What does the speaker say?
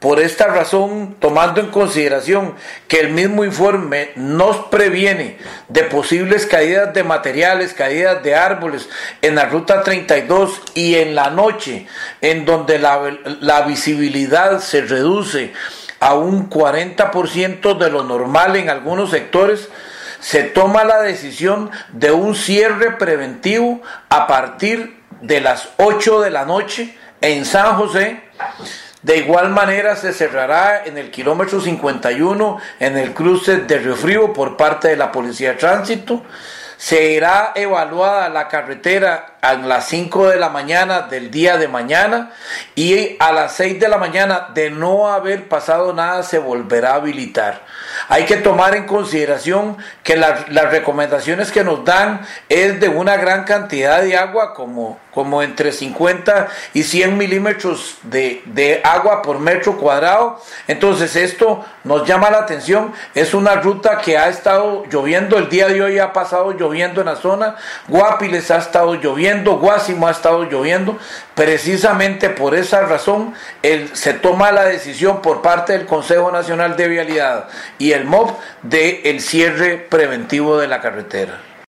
Por esta razón, tomando en consideración que el mismo informe nos previene de posibles caídas de materiales, caídas de árboles en la ruta 32 y en la noche, en donde la visibilidad se reduce a un 40% de lo normal en algunos sectores, se toma la decisión de un cierre preventivo a partir de las 8 de la noche en San José. De igual manera se cerrará en el kilómetro 51 en el cruce de Río Frío por parte de la Policía de Tránsito. Se irá evaluada la carretera a las 5 de la mañana del día de mañana y a las 6 de la mañana, de no haber pasado nada, se volverá a habilitar. Hay que tomar en consideración que las recomendaciones que nos dan es de una gran cantidad de agua, como entre 50 y 100 milímetros de agua por metro cuadrado. Entonces esto nos llama la atención. Es una ruta que ha estado lloviendo, el día de hoy ha pasado lloviendo en la zona, Guapiles ha estado lloviendo, Guásimo ha estado lloviendo. Precisamente por esa razón se toma la decisión por parte del Consejo Nacional de Vialidad y el MOB de el cierre preventivo de la carretera.